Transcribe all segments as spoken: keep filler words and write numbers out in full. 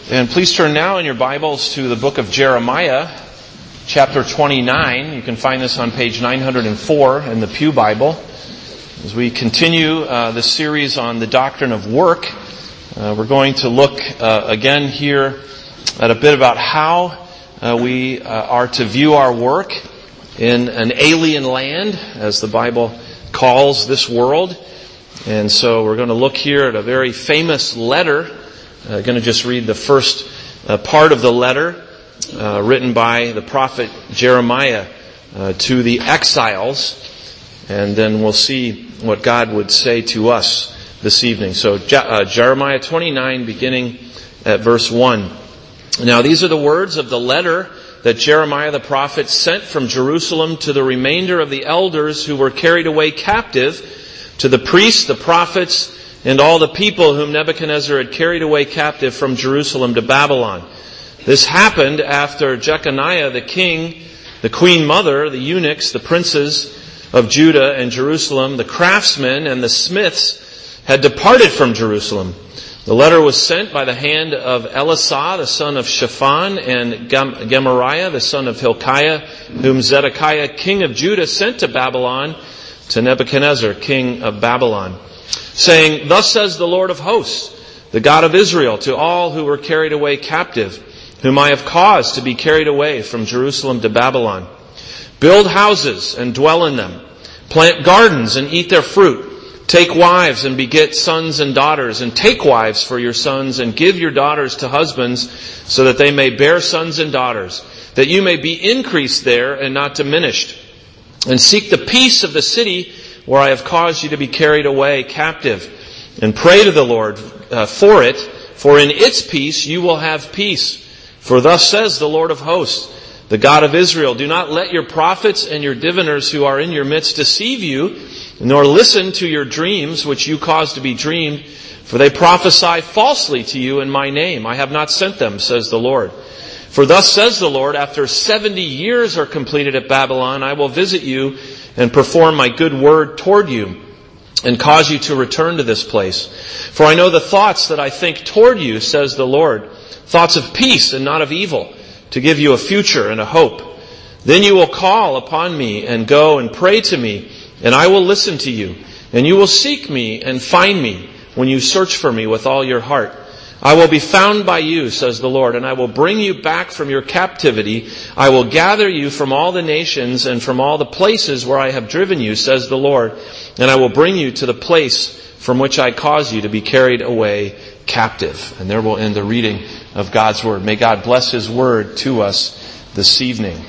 And please turn now in your Bibles to the book of Jeremiah, chapter twenty-nine. You can find this on page nine hundred four in the Pew Bible. As we continue uh, this series on the doctrine of work, uh, we're going to look uh, again here at a bit about how uh, we uh, are to view our work in an alien land, as the Bible calls this world. And so we're going to look here at a very famous letter. I'm going to just read the first uh, part of the letter uh, written by the prophet Jeremiah uh, to the exiles, and then we'll see what God would say to us this evening. So Je- uh, Jeremiah twenty-nine, beginning at verse one. Now these are the words of the letter that Jeremiah the prophet sent from Jerusalem to the remainder of the elders who were carried away captive, to the priests, the prophets, and all the people whom Nebuchadnezzar had carried away captive from Jerusalem to Babylon. This happened after Jeconiah the king, the queen mother, the eunuchs, the princes of Judah and Jerusalem, the craftsmen and the smiths had departed from Jerusalem. The letter was sent by the hand of Elisah, the son of Shaphan, and Gemariah, the son of Hilkiah, whom Zedekiah, king of Judah, sent to Babylon, to Nebuchadnezzar, king of Babylon, saying, "Thus says the Lord of hosts, the God of Israel, to all who were carried away captive, whom I have caused to be carried away from Jerusalem to Babylon. Build houses and dwell in them. Plant gardens and eat their fruit. Take wives and beget sons and daughters, and take wives for your sons, and give your daughters to husbands, so that they may bear sons and daughters, that you may be increased there and not diminished. And seek the peace of the city where I have caused you to be carried away captive, and pray to the Lord uh, for it, for in its peace you will have peace. For thus says the Lord of hosts, the God of Israel, do not let your prophets and your diviners who are in your midst deceive you, nor listen to your dreams which you cause to be dreamed, for they prophesy falsely to you in my name. I have not sent them, says the Lord. For thus says the Lord, after seventy years are completed at Babylon, I will visit you and perform my good word toward you, and cause you to return to this place. For I know the thoughts that I think toward you, says the Lord, thoughts of peace and not of evil, to give you a future and a hope. Then you will call upon me and go and pray to me, and I will listen to you. And you will seek me and find me when you search for me with all your heart. I will be found by you, says the Lord, and I will bring you back from your captivity. I will gather you from all the nations and from all the places where I have driven you, says the Lord, and I will bring you to the place from which I caused you to be carried away captive." And there will end the reading of God's Word. May God bless His Word to us this evening.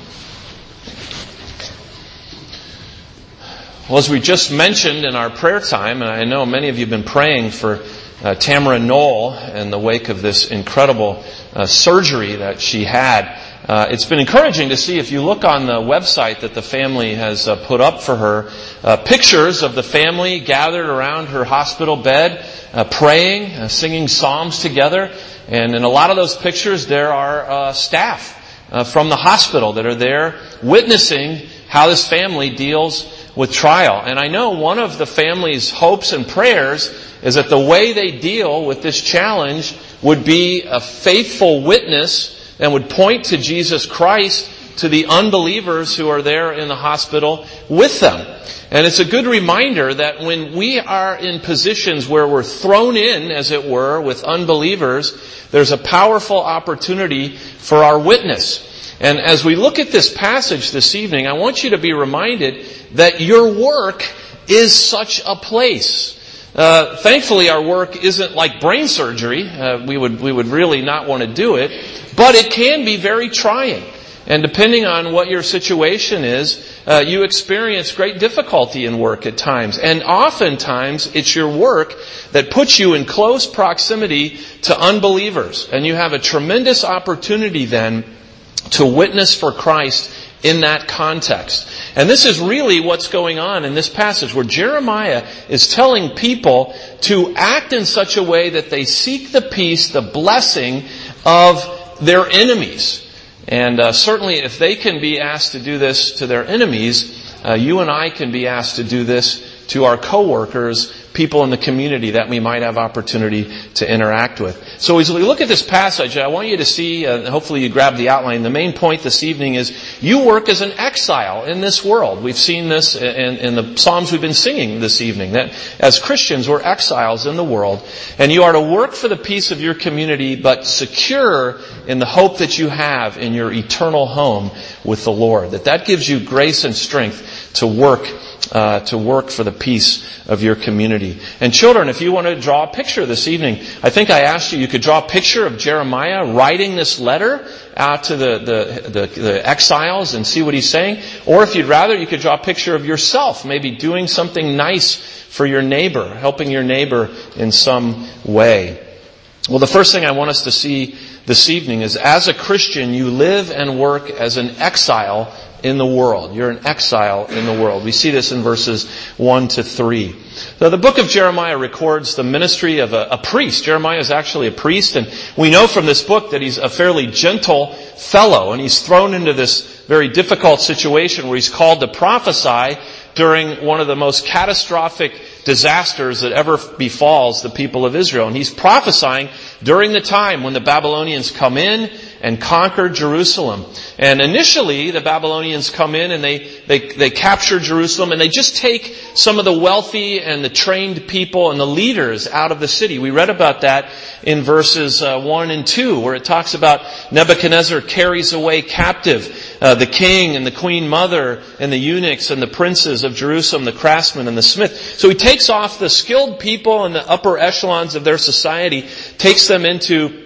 Well, as we just mentioned in our prayer time, and I know many of you have been praying for Uh, Tamara Knoll in the wake of this incredible uh, surgery that she had. Uh, it's been encouraging to see, if you look on the website that the family has uh, put up for her, uh, pictures of the family gathered around her hospital bed, uh, praying, uh, singing psalms together. And in a lot of those pictures there are uh, staff uh, from the hospital that are there witnessing how this family deals with trial. And I know one of the family's hopes and prayers is that the way they deal with this challenge would be a faithful witness and would point to Jesus Christ to the unbelievers who are there in the hospital with them. And it's a good reminder that when we are in positions where we're thrown in, as it were, with unbelievers, there's a powerful opportunity for our witness. And as we look at this passage this evening, I want you to be reminded that your work is such a place. Uh, thankfully, our work isn't like brain surgery. Uh, we would we would really not want to do it, but it can be very trying. And depending on what your situation is, uh, you experience great difficulty in work at times. And oftentimes, it's your work that puts you in close proximity to unbelievers, and you have a tremendous opportunity then to witness for Christ in that context. And this is really what's going on in this passage, where Jeremiah is telling people to act in such a way that they seek the peace, the blessing of their enemies. And uh, certainly if they can be asked to do this to their enemies, uh, you and I can be asked to do this to our coworkers, people in the community that we might have opportunity to interact with. So as we look at this passage, I want you to see, uh, hopefully you grab the outline, the main point this evening is you work as an exile in this world. We've seen this in, in the Psalms we've been singing this evening, that as Christians we're exiles in the world, and you are to work for the peace of your community, but secure in the hope that you have in your eternal home with the Lord. That that gives you grace and strength to work Uh, to work for the peace of your community. And children, if you want to draw a picture this evening, I think I asked you, you could draw a picture of Jeremiah writing this letter out to the, the, the, the exiles and see what he's saying. Or if you'd rather, you could draw a picture of yourself, maybe doing something nice for your neighbor, helping your neighbor in some way. Well, the first thing I want us to see this evening is, as a Christian, you live and work as an exile in the world. You're an exile in the world. We see this in verses one to three. So the book of Jeremiah records the ministry of a, a priest. Jeremiah is actually a priest, and we know from this book that he's a fairly gentle fellow, and he's thrown into this very difficult situation where he's called to prophesy during one of the most catastrophic disasters that ever befalls the people of Israel. And he's prophesying during the time when the Babylonians come in and conquer Jerusalem. And initially, the Babylonians come in and they, they, they capture Jerusalem, and they just take some of the wealthy and the trained people and the leaders out of the city. We read about that in verses uh, one and two, where it talks about Nebuchadnezzar carries away captive uh, the king and the queen mother and the eunuchs and the princes of Jerusalem, the craftsmen and the smith. So he takes off the skilled people in the upper echelons of their society, takes them into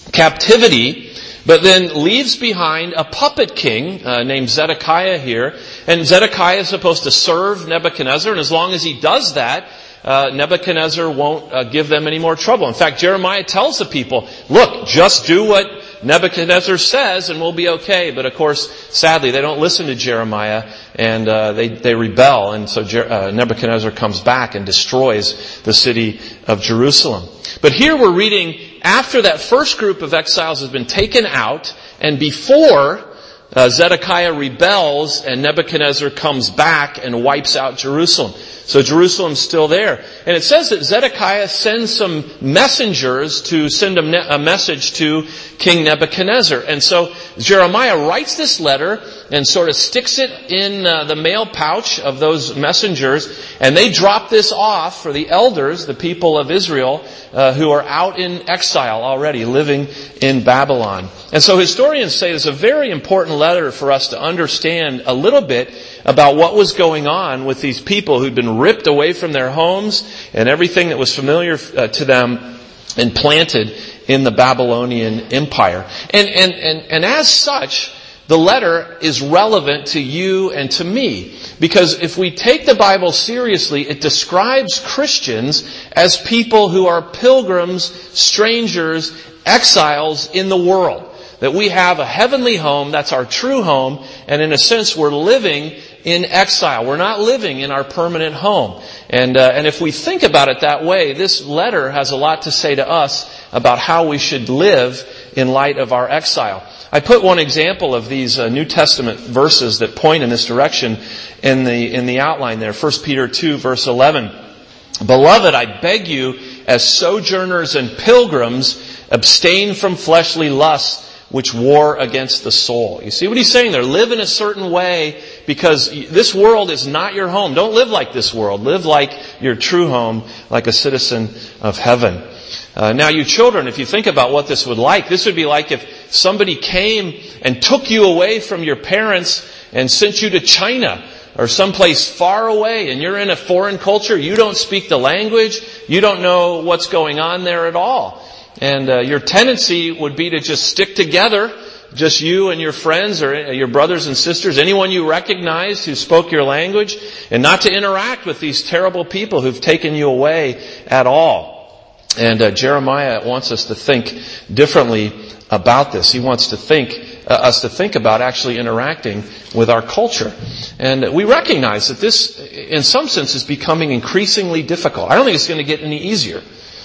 captivity, but then leaves behind a puppet king uh, named Zedekiah here. And Zedekiah is supposed to serve Nebuchadnezzar, and as long as he does that, uh, Nebuchadnezzar won't uh, give them any more trouble. In fact, Jeremiah tells the people, look, just do what Nebuchadnezzar says and we'll be okay. But of course, sadly, they don't listen to Jeremiah, and uh, they, they rebel. And so Jer- uh, Nebuchadnezzar comes back and destroys the city of Jerusalem. But here we're reading after that first group of exiles has been taken out, and before uh, Zedekiah rebels and Nebuchadnezzar comes back and wipes out Jerusalem. So Jerusalem's still there. And it says that Zedekiah sends some messengers to send a, ne- a message to King Nebuchadnezzar. And so Jeremiah writes this letter and sort of sticks it in uh, the mail pouch of those messengers, and they drop this off for the elders, the people of Israel, uh, who are out in exile already, living in Babylon. And so historians say it's a very important letter for us to understand a little bit about what was going on with these people who'd been ripped away from their homes and everything that was familiar uh, to them and planted in the Babylonian Empire. And, and, and, and as such, the letter is relevant to you and to me. Because if we take the Bible seriously, it describes Christians as people who are pilgrims, strangers, exiles in the world. That we have a heavenly home, that's our true home, and in a sense we're living in exile. We're not living in our permanent home. And uh, and if we think about it that way, this letter has a lot to say to us about how we should live in light of our exile. I put one example of these uh, New Testament verses that point in this direction in the in the outline there. First Peter two, verse eleven. Beloved, I beg you, as sojourners and pilgrims, abstain from fleshly lusts which war against the soul. You see what he's saying there? Live in a certain way, because this world is not your home. Don't live like this world. Live like your true home, like a citizen of heaven. Uh, now, you children, if you think about what this would like, this would be like if somebody came and took you away from your parents and sent you to China or someplace far away, and you're in a foreign culture. You don't speak the language. You don't know what's going on there at all. And uh, your tendency would be to just stick together, just you and your friends or your brothers and sisters, anyone you recognized who spoke your language, and not to interact with these terrible people who've taken you away at all. And uh, Jeremiah wants us to think differently about this. He wants to think uh, us to think about actually interacting with our culture. And we recognize that this, in some sense, is becoming increasingly difficult. I don't think it's going to get any easier.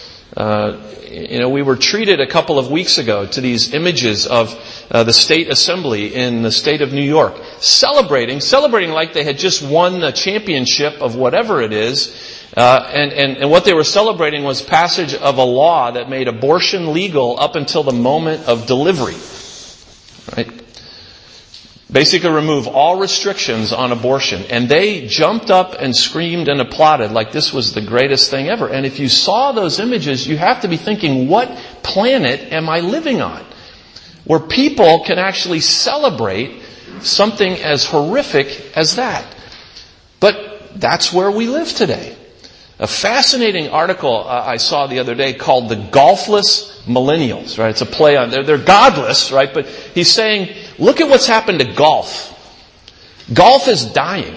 Uh, you know, we were treated a couple of weeks ago to these images of uh, the state assembly in the state of New York. celebrating, celebrating like they had just won the championship of whatever it is. Uh, and, and, and what they were celebrating was passage of a law that made abortion legal up until the moment of delivery. Right? Basically remove all restrictions on abortion. And they jumped up and screamed and applauded like this was the greatest thing ever. And if you saw those images, you have to be thinking, what planet am I living on? Where people can actually celebrate something as horrific as that. But that's where we live today. A fascinating article uh, I saw the other day called The Golfless Millennials, right? It's a play on, they're, they're godless, right? But he's saying, look at what's happened to golf. Golf is dying.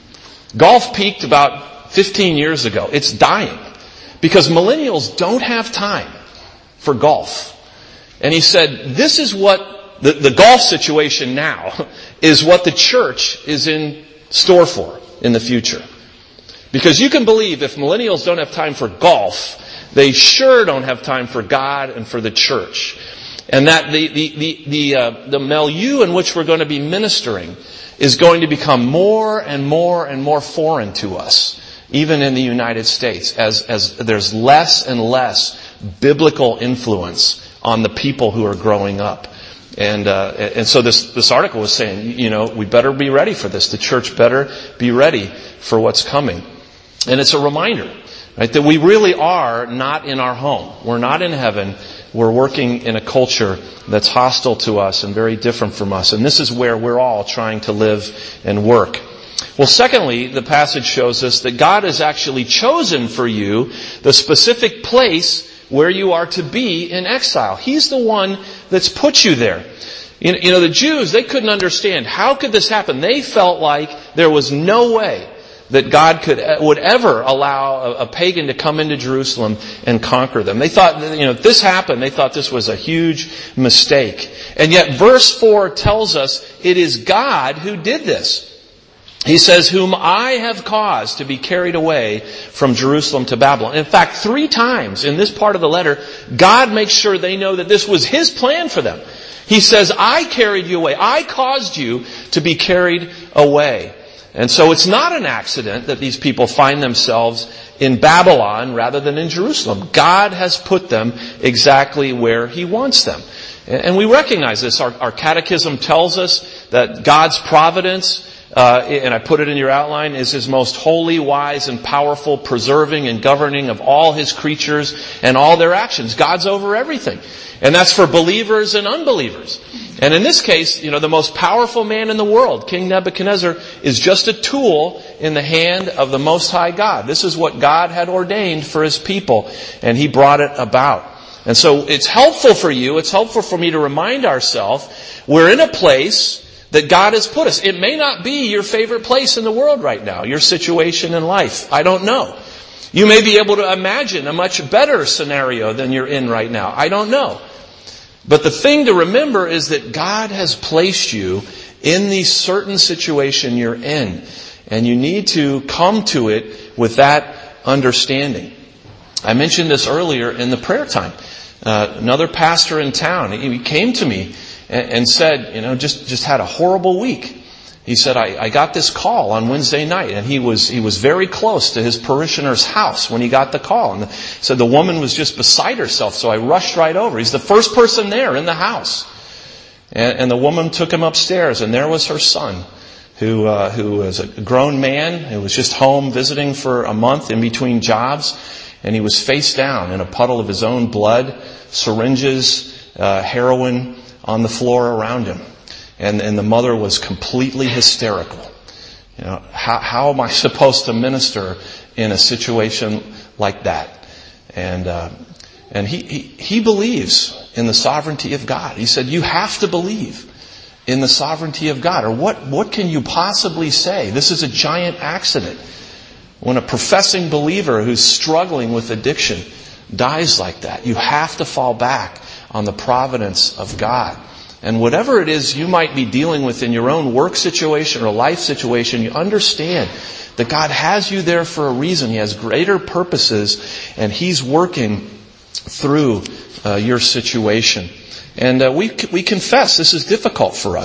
Golf peaked about fifteen years ago. It's dying because millennials don't have time for golf. And he said, this is what the, the golf situation now is what the church is in store for in the future. Because you can believe if millennials don't have time for golf, they sure don't have time for God and for the church. And that the the the the, uh, the milieu in which we're going to be ministering is going to become more and more and more foreign to us, even in the United States, as as there's less and less biblical influence on the people who are growing up. And uh, and so this this article was saying, you know, we better be ready for this. The church better be ready for what's coming. And it's a reminder, right, that we really are not in our home. We're not in heaven. We're working in a culture that's hostile to us and very different from us. And this is where we're all trying to live and work. Well, secondly, the passage shows us that God has actually chosen for you the specific place where you are to be in exile. He's the one that's put you there. You know, the Jews, they couldn't understand. How could this happen? They felt like there was no way that God could would ever allow a, a pagan to come into Jerusalem and conquer them. They thought, you know, if this happened, they thought this was a huge mistake. And yet verse four tells us it is God who did this. He says, whom I have caused to be carried away from Jerusalem to Babylon. In fact, three times in this part of the letter, God makes sure they know that this was His plan for them. He says, I carried you away. I caused you to be carried away. And so it's not an accident that these people find themselves in Babylon rather than in Jerusalem. God has put them exactly where He wants them. And we recognize this. Our, our catechism tells us that God's providence, uh, and I put it in your outline, is His most holy, wise, and powerful preserving and governing of all His creatures and all their actions. God's over everything. And that's for believers and unbelievers. And in this case, you know, the most powerful man in the world, King Nebuchadnezzar, is just a tool in the hand of the Most High God. This is what God had ordained for His people, and He brought it about. And so it's helpful for you, it's helpful for me to remind ourselves, we're in a place that God has put us. It may not be your favorite place in the world right now, your situation in life. I don't know. You may be able to imagine a much better scenario than you're in right now. I don't know. But the thing to remember is that God has placed you in the certain situation you're in. And you need to come to it with that understanding. I mentioned this earlier in the prayer time. Uh, another pastor in town, he came to me and, and said, you know, just, just had a horrible week. He said, I, I got this call on Wednesday night, and he was he was very close to his parishioner's house when he got the call. And he said the woman was just beside herself, so I rushed right over. He's the first person there in the house. And, and the woman took him upstairs, and there was her son, who uh, who was a grown man, who was just home visiting for a month in between jobs. And he was face down in a puddle of his own blood, syringes, uh, heroin on the floor around him. And, and the mother was completely hysterical. You know, how, how am I supposed to minister in a situation like that? And, uh, and he, he, he believes in the sovereignty of God. He said, you have to believe in the sovereignty of God. Or what, what can you possibly say? This is a giant accident. When a professing believer who's struggling with addiction dies like that, you have to fall back on the providence of God. And whatever it is you might be dealing with in your own work situation or life situation, you understand that God has you there for a reason. He has greater purposes, and He's working through uh, your situation. And uh, we we confess this is difficult for us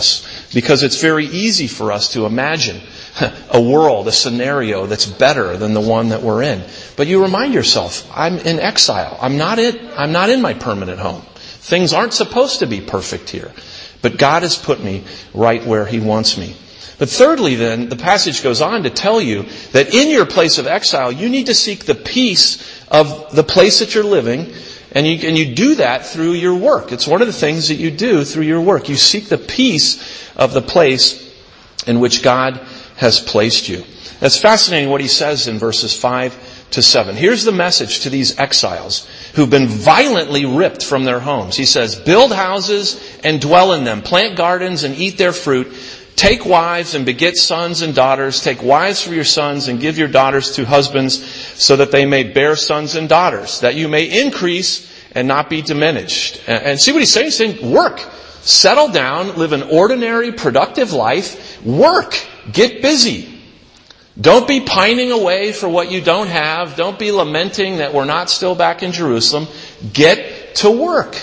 because it's very easy for us to imagine a world, a scenario that's better than the one that we're in. But you remind yourself, I'm in exile. I'm not in, I'm not in my permanent home. Things aren't supposed to be perfect here. But God has put me right where He wants me. But thirdly then, the passage goes on to tell you that in your place of exile, you need to seek the peace of the place that you're living. And you, and you do that through your work. It's one of the things that you do through your work. You seek the peace of the place in which God has placed you. That's fascinating what he says in verses five to seven. Here's the message to these exiles who've been violently ripped from their homes. He says, build houses and dwell in them. Plant gardens and eat their fruit. Take wives and beget sons and daughters. Take wives for your sons and give your daughters to husbands so that they may bear sons and daughters, that you may increase and not be diminished. And see what he's saying? He's saying, work. Settle down. Live an ordinary, productive life. Work. Get busy. Don't be pining away for what you don't have. Don't be lamenting that we're not still back in Jerusalem. Get to work.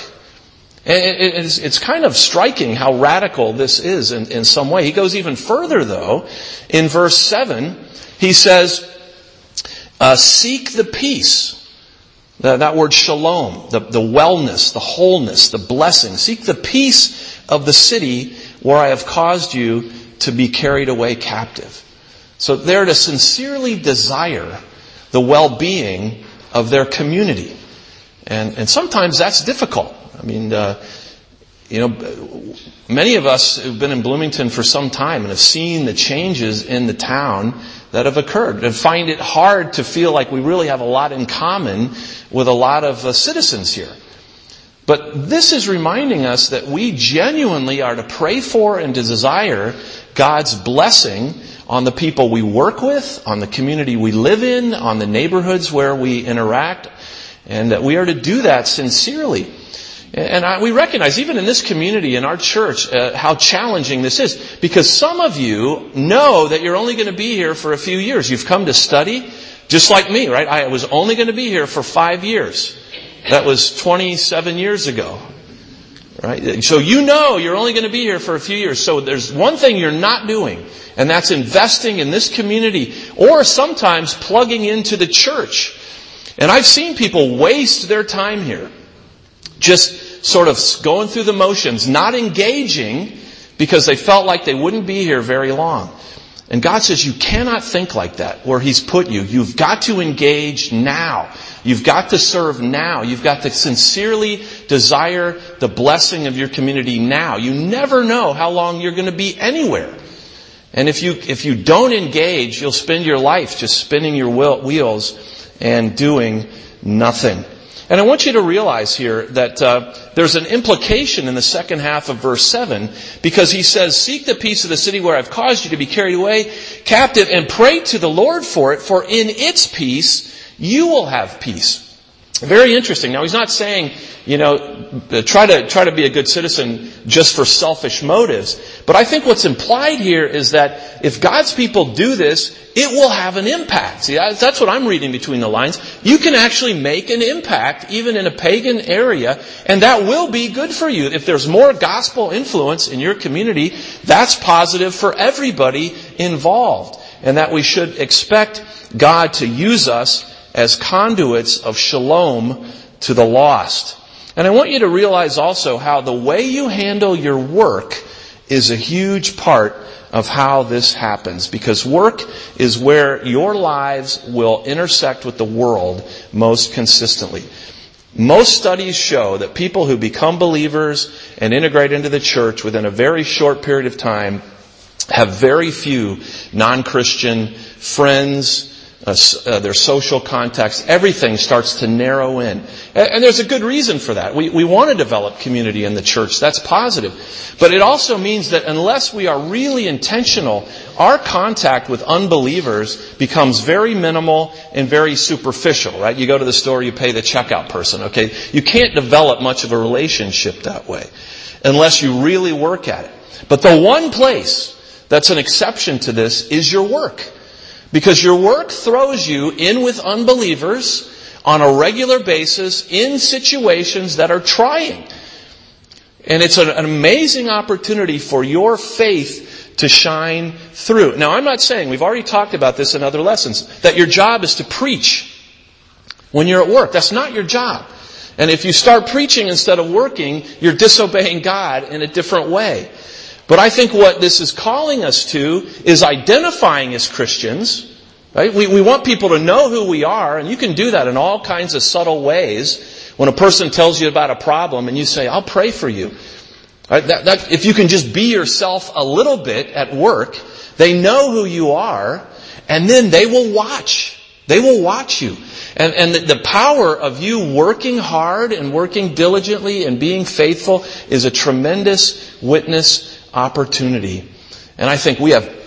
It's, it's kind of striking how radical this is in, in some way. He goes even further, though. In verse seven, he says, uh, seek the peace. The, that word shalom, the, the wellness, the wholeness, the blessing. Seek the peace of the city where I have caused you to be carried away captive. So they're to sincerely desire the well-being of their community. And, and sometimes that's difficult. I mean, uh, you know, many of us who've been in Bloomington for some time and have seen the changes in the town that have occurred and find it hard to feel like we really have a lot in common with a lot of uh, citizens here. But this is reminding us that we genuinely are to pray for and to desire God's blessing on the people we work with, on the community we live in, on the neighborhoods where we interact, and that we are to do that sincerely. And I, we recognize, even in this community, in our church, uh, how challenging this is. Because some of you know that you're only going to be here for a few years. You've come to study, just like me, right? I was only going to be here for five years. That was twenty-seven years ago. Right? So you know you're only going to be here for a few years. So there's one thing you're not doing, and that's investing in this community, or sometimes plugging into the church. And I've seen people waste their time here. Just sort of going through the motions, not engaging because they felt like they wouldn't be here very long. And God says you cannot think like that where He's put you. You've got to engage now. You've got to serve now. You've got to sincerely desire the blessing of your community now. You never know how long you're going to be anywhere. And if you if you don't engage, you'll spend your life just spinning your wheels and doing nothing. And I want you to realize here that uh, there's an implication in the second half of verse seven, because he says, seek the peace of the city where I've caused you to be carried away captive, and pray to the Lord for it, for in its peace you will have peace. Very interesting. Now, he's not saying, you know, try to try to be a good citizen just for selfish motives. But I think what's implied here is that if God's people do this, it will have an impact. See, that's what I'm reading between the lines. You can actually make an impact even in a pagan area, and that will be good for you. If there's more gospel influence in your community, that's positive for everybody involved. And that we should expect God to use us as conduits of shalom to the lost. And I want you to realize also how the way you handle your work is a huge part of how this happens. Because work is where your lives will intersect with the world most consistently. Most studies show that people who become believers and integrate into the church within a very short period of time have very few non-Christian friends, Uh, uh, their social contacts. Everything starts to narrow in. And, and there's a good reason for that. We, we want to develop community in the church. That's positive. But it also means that unless we are really intentional, our contact with unbelievers becomes very minimal and very superficial, right? You go to the store, you pay the checkout person, okay? You can't develop much of a relationship that way unless you really work at it. But the one place that's an exception to this is your work. Because your work throws you in with unbelievers on a regular basis in situations that are trying. And it's an, an amazing opportunity for your faith to shine through. Now, I'm not saying, we've already talked about this in other lessons, that your job is to preach when you're at work. That's not your job. And if you start preaching instead of working, you're disobeying God in a different way. But I think what this is calling us to is identifying as Christians. Right? We, we want people to know who we are, and you can do that in all kinds of subtle ways. When a person tells you about a problem and you say, I'll pray for you. Right? That, that, if you can just be yourself a little bit at work, they know who you are, and then they will watch. They will watch you. And, and the, the power of you working hard and working diligently and being faithful is a tremendous witness opportunity. And I think we have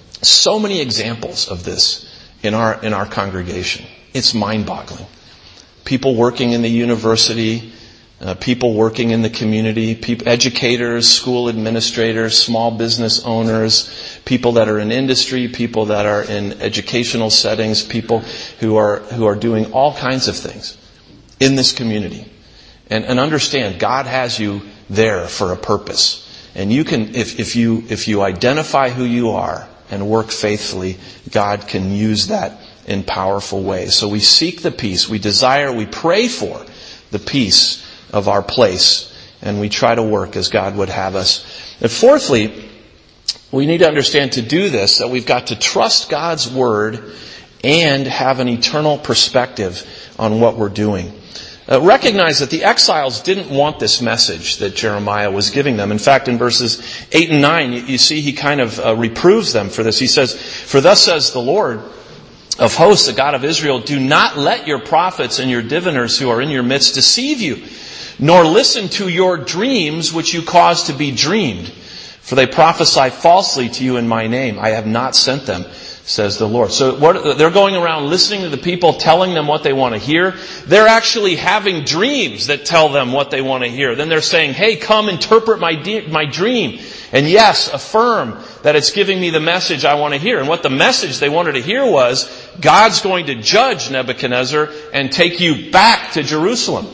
so many examples of this in our in our congregation. It's mind-boggling. People working in the university, uh, people working in the community, people, educators, school administrators, small business owners, people that are in industry, people that are in educational settings, people who are who are doing all kinds of things in this community. And, and understand, God has you there for a purpose. And you can, if, if you if you identify who you are and work faithfully, God can use that in powerful ways. So we seek the peace. We desire, we pray for the peace of our place. And we try to work as God would have us. And fourthly, we need to understand to do this that we've got to trust God's Word and have an eternal perspective on what we're doing. Uh, recognize that the exiles didn't want this message that Jeremiah was giving them. In fact, in verses eight and nine, you, you see he kind of uh, reproves them for this. He says, "For thus says the Lord of hosts, the God of Israel, do not let your prophets and your diviners who are in your midst deceive you, nor listen to your dreams which you cause to be dreamed. For they prophesy falsely to you in my name. I have not sent them, says the Lord." So what, they're going around listening to the people, telling them what they want to hear. They're actually having dreams that tell them what they want to hear. Then they're saying, hey, come interpret my de- my dream. And yes, affirm that it's giving me the message I want to hear. And what the message they wanted to hear was, God's going to judge Nebuchadnezzar and take you back to Jerusalem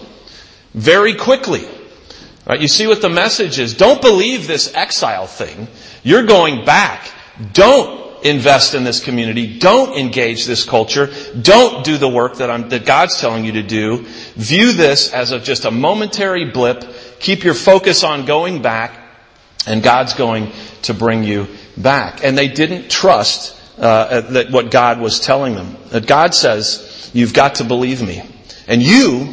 very quickly. Right? You see what the message is. Don't believe this exile thing. You're going back. Don't invest in this community. Don't engage this culture. Don't do the work that I'm, that God's telling you to do. View this as a, just a momentary blip. Keep your focus on going back, and God's going to bring you back. And they didn't trust uh, that what God was telling them. That God says, you've got to believe me. And you,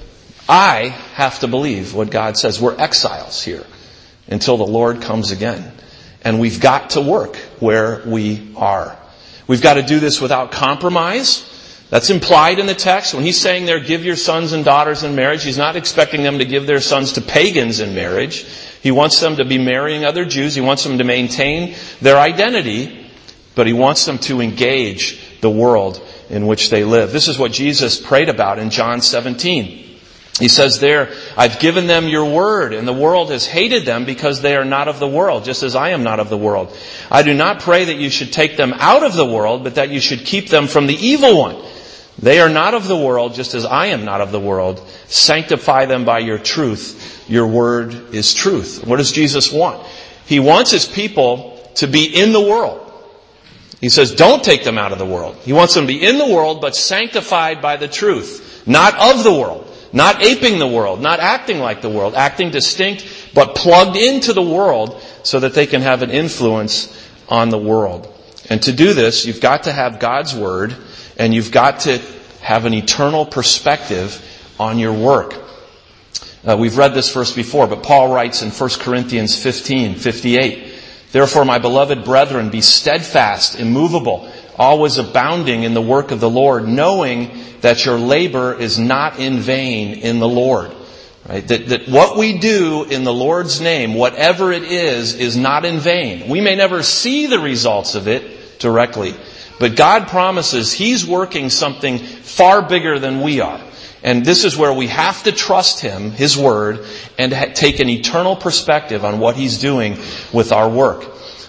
I have to believe what God says. We're exiles here until the Lord comes again. And we've got to work where we are. We've got to do this without compromise. That's implied in the text. When he's saying there, give your sons and daughters in marriage, he's not expecting them to give their sons to pagans in marriage. He wants them to be marrying other Jews. He wants them to maintain their identity, but he wants them to engage the world in which they live. This is what Jesus prayed about in John seventeen. He says there, I've given them your word, and the world has hated them because they are not of the world, just as I am not of the world. I do not pray that you should take them out of the world, but that you should keep them from the evil one. They are not of the world, just as I am not of the world. Sanctify them by your truth. Your word is truth. What does Jesus want? He wants his people to be in the world. He says, don't take them out of the world. He wants them to be in the world, but sanctified by the truth. Not of the world. Not aping the world, not acting like the world, acting distinct, but plugged into the world so that they can have an influence on the world. And to do this, you've got to have God's Word, and you've got to have an eternal perspective on your work. Uh, we've read this verse before, but Paul writes in First Corinthians fifteen fifty-eight, "Therefore, my beloved brethren, be steadfast, immovable, always abounding in the work of the Lord, knowing that your labor is not in vain in the Lord." Right? That, that what we do in the Lord's name, whatever it is, is not in vain. We may never see the results of it directly, but God promises He's working something far bigger than we are. And this is where we have to trust Him, His Word, and ha- take an eternal perspective on what He's doing with our work.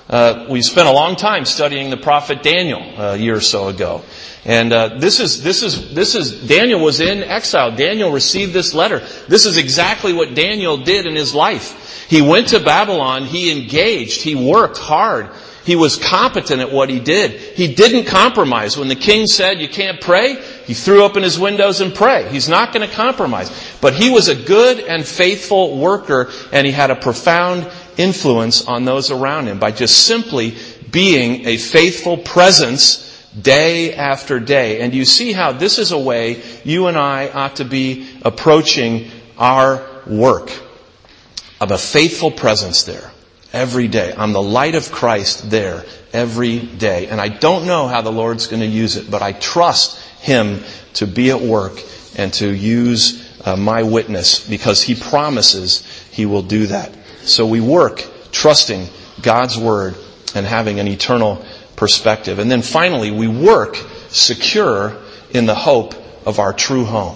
Uh, we spent a long time studying the prophet Daniel uh, a year or so ago. And uh, this is, this is, this is, Daniel was in exile. Daniel received this letter. This is exactly what Daniel did in his life. He went to Babylon, he engaged, he worked hard. He was competent at what he did. He didn't compromise. When the king said, you can't pray, he threw open his windows and prayed. He's not going to compromise. But he was a good and faithful worker, and he had a profound influence on those around him by just simply being a faithful presence day after day. And you see how this is a way you and I ought to be approaching our work. Of a faithful presence there every day. I'm the light of Christ there every day. And I don't know how the Lord's going to use it, but I trust Him to be at work and to use uh, my witness, because He promises He will do that. So we work trusting God's Word and having an eternal perspective. And then finally, we work secure in the hope of our true home.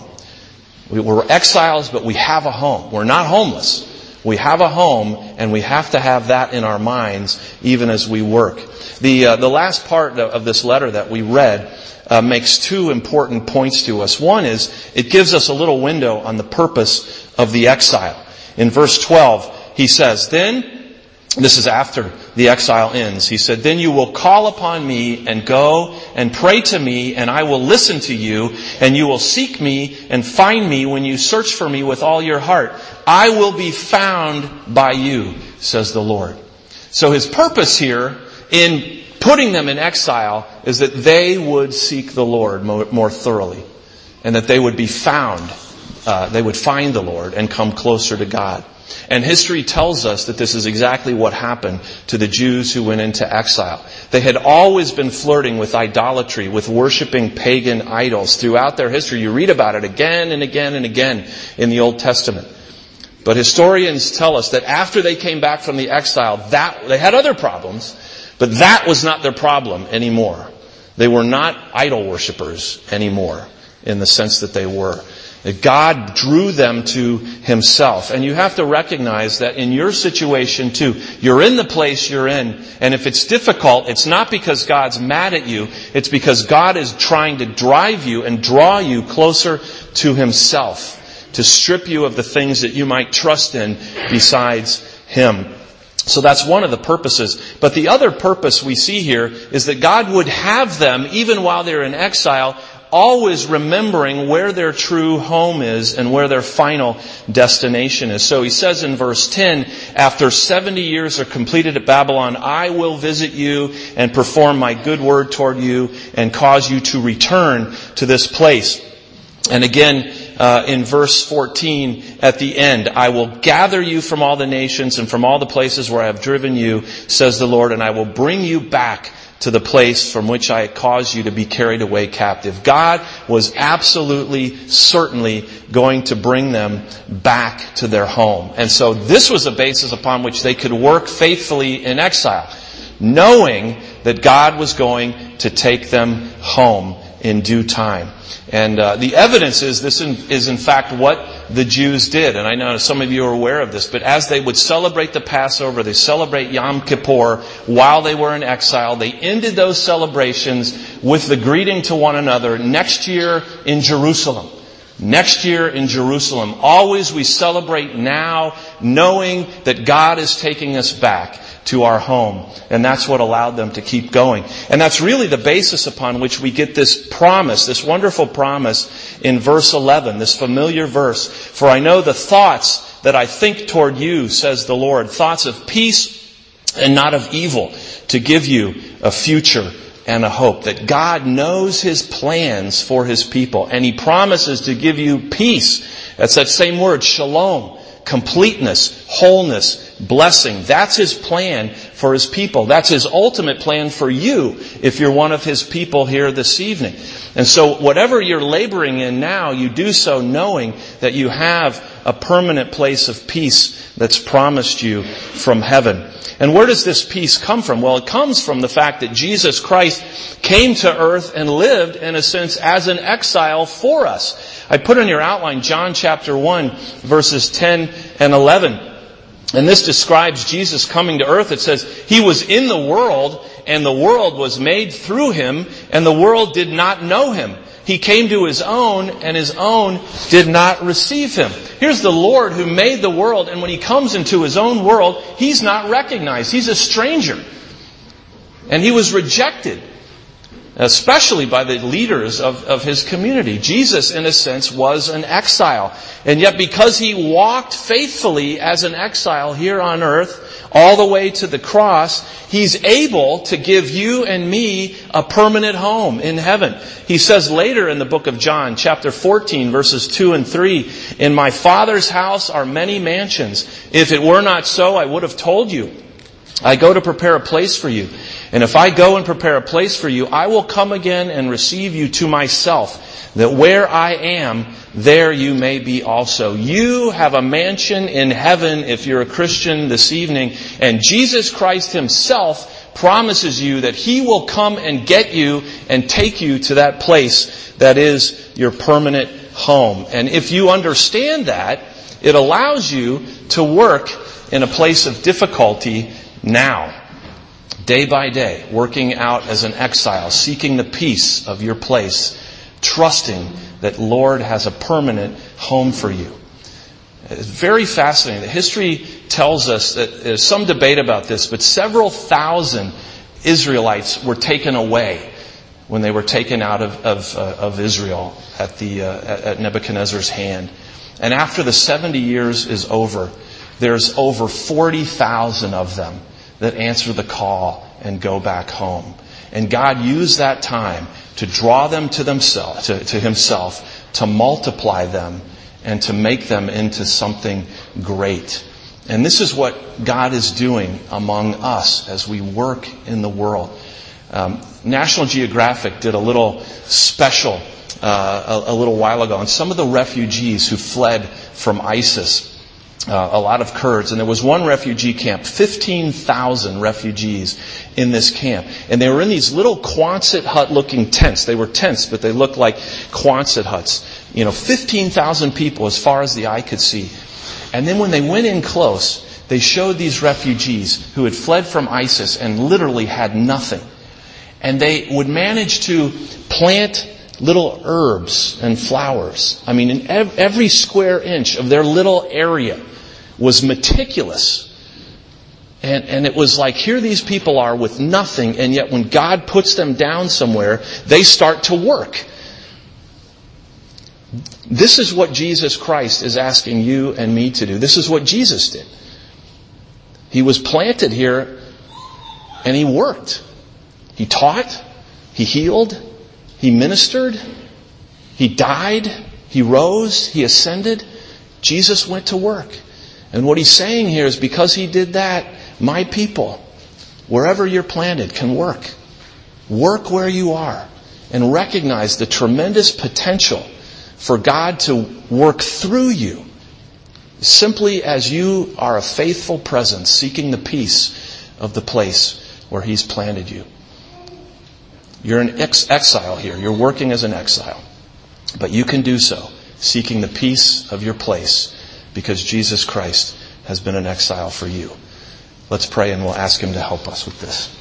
We're exiles, but we have a home. We're not homeless. We have a home, and we have to have that in our minds even as we work. The uh, the last part of this letter that we read uh, makes two important points to us. One is it gives us a little window on the purpose of the exile. In verse twelve, he says, Then, this is after the exile ends, he said, Then you will call upon me and go and pray to me, and I will listen to you, and you will seek me and find me when you search for me with all your heart. I will be found by you, says the Lord. So his purpose here in putting them in exile is that they would seek the Lord more, more thoroughly, and that they would be found, uh, they would find the Lord and come closer to God. And history tells us that this is exactly what happened to the Jews who went into exile. They had always been flirting with idolatry, with worshiping pagan idols throughout their history. You read about it again and again and again in the Old Testament. But historians tell us that after they came back from the exile, that they had other problems, but that was not their problem anymore. They were not idol worshipers anymore in the sense that they were. That God drew them to Himself. And you have to recognize that in your situation too, you're in the place you're in. And if it's difficult, it's not because God's mad at you. It's because God is trying to drive you and draw you closer to Himself, to strip you of the things that you might trust in besides Him. So that's one of the purposes. But the other purpose we see here is that God would have them, even while they're in exile, always remembering where their true home is and where their final destination is. So he says in verse ten, after seventy years are completed at Babylon, I will visit you and perform my good word toward you and cause you to return to this place. And again, uh, in verse fourteen, at the end, I will gather you from all the nations and from all the places where I have driven you, says the Lord, and I will bring you back to the place from which I caused you to be carried away captive. God was absolutely, certainly going to bring them back to their home. And so this was a basis upon which they could work faithfully in exile, knowing that God was going to take them home in due time. And uh, the evidence is this in, is in fact what the Jews did. And I know some of you are aware of this, but as they would celebrate the Passover, they celebrate Yom Kippur while they were in exile, they ended those celebrations with the greeting to one another, next year in Jerusalem. Next year in Jerusalem. Always we celebrate now, knowing that God is taking us back to our home. And that's what allowed them to keep going. And that's really the basis upon which we get this promise, this wonderful promise in verse eleven, this familiar verse. For I know the thoughts that I think toward you, says the Lord, thoughts of peace and not of evil, to give you a future and a hope. That God knows His plans for His people, and He promises to give you peace. That's that same word, shalom. Completeness, wholeness, blessing. That's His plan for His people. That's His ultimate plan for you if you're one of His people here this evening. And so whatever you're laboring in now, you do so knowing that you have a permanent place of peace that's promised you from heaven. And where does this peace come from? Well, it comes from the fact that Jesus Christ came to earth and lived, in a sense, as an exile for us. I put in your outline John chapter one, verses ten and eleven. And this describes Jesus coming to earth. It says, He was in the world, and the world was made through Him, and the world did not know Him. He came to His own, and His own did not receive Him. Here's the Lord who made the world, and when He comes into His own world, He's not recognized. He's a stranger. And He was rejected, especially by the leaders of, of His community. Jesus, in a sense, was an exile. And yet because He walked faithfully as an exile here on earth, all the way to the cross, He's able to give you and me a permanent home in heaven. He says later in the book of John, chapter fourteen, verses two and three, "In my Father's house are many mansions. If it were not so, I would have told you. I go to prepare a place for you. And if I go and prepare a place for you, I will come again and receive you to myself, that where I am, there you may be also." You have a mansion in heaven if you're a Christian this evening. And Jesus Christ Himself promises you that He will come and get you and take you to that place that is your permanent home. And if you understand that, it allows you to work in a place of difficulty now. Day by day, working out as an exile, seeking the peace of your place, trusting that Lord has a permanent home for you. It's very fascinating. The history tells us that there's some debate about this, but several thousand Israelites were taken away when they were taken out of, of, uh, of Israel at, the, uh, at Nebuchadnezzar's hand. And after the seventy years is over, there's over forty thousand of them that answer the call and go back home. And God used that time to draw them to themselves, to, to Himself, to multiply them and to make them into something great. And this is what God is doing among us as we work in the world. Um, National Geographic did a little special uh, a, a little while ago on some of the refugees who fled from ISIS. Uh, a lot of Kurds. And there was one refugee camp, fifteen thousand refugees in this camp. And they were in these little Quonset hut-looking tents. They were tents, but they looked like Quonset huts. You know, fifteen thousand people as far as the eye could see. And then when they went in close, they showed these refugees who had fled from ISIS and literally had nothing. And they would manage to plant little herbs and flowers. I mean, in ev- every square inch of their little area was meticulous. And, and it was like, here these people are with nothing, and yet when God puts them down somewhere, they start to work. This is what Jesus Christ is asking you and me to do. This is what Jesus did. He was planted here, and He worked. He taught. He healed. He ministered. He died. He rose. He ascended. Jesus went to work. And what He's saying here is because He did that, my people, wherever you're planted, can work. Work where you are and recognize the tremendous potential for God to work through you simply as you are a faithful presence seeking the peace of the place where He's planted you. You're an ex- exile here. You're working as an exile. But you can do so seeking the peace of your place because Jesus Christ has been an exile for you. Let's pray and we'll ask Him to help us with this.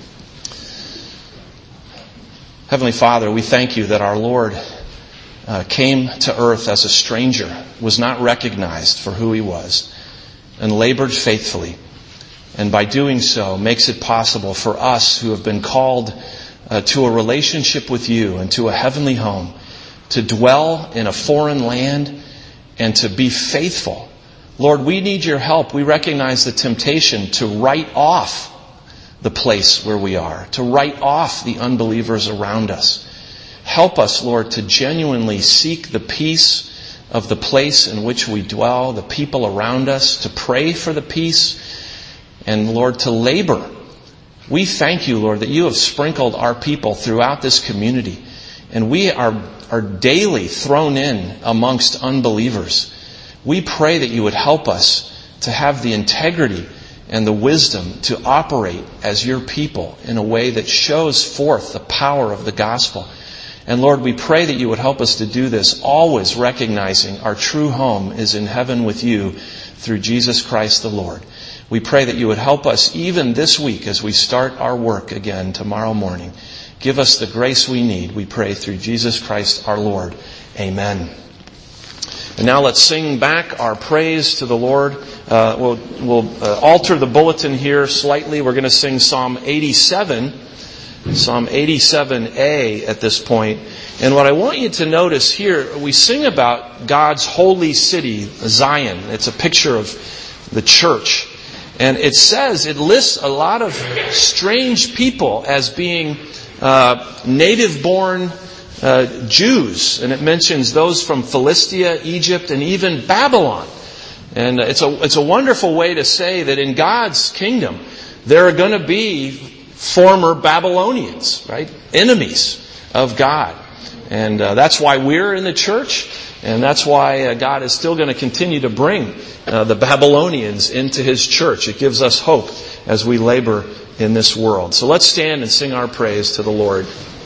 Heavenly Father, we thank You that our Lord uh, came to earth as a stranger, was not recognized for who He was, and labored faithfully. And by doing so, makes it possible for us who have been called uh, to a relationship with You and to a heavenly home, to dwell in a foreign land and to be faithful. Lord, we need Your help. We recognize the temptation to write off the place where we are, to write off the unbelievers around us. Help us, Lord, to genuinely seek the peace of the place in which we dwell, the people around us, to pray for the peace, and, Lord, to labor. We thank You, Lord, that You have sprinkled our people throughout this community, and we are, are daily thrown in amongst unbelievers. We pray that You would help us to have the integrity and the wisdom to operate as Your people in a way that shows forth the power of the gospel. And Lord, we pray that You would help us to do this, always recognizing our true home is in heaven with You through Jesus Christ the Lord. We pray that you would help us even this week as we start our work again tomorrow morning. Give us the grace we need, we pray, through Jesus Christ our Lord. Amen. And now let's sing back our praise to the Lord. Uh, we'll we'll uh, alter the bulletin here slightly. We're going to sing Psalm eighty-seven, Psalm eighty-seven A at this point. And what I want you to notice here, we sing about God's holy city, Zion. It's a picture of the church. And it says, it lists a lot of strange people as being uh, native-born uh, Jews. And it mentions those from Philistia, Egypt, and even Babylon. And it's a, it's a wonderful way to say that in God's kingdom, there are going to be former Babylonians, right? Enemies of God. And uh, that's why we're in the church, and that's why uh, God is still going to continue to bring uh, the Babylonians into His church. It gives us hope as we labor in this world. So let's stand and sing our praise to the Lord.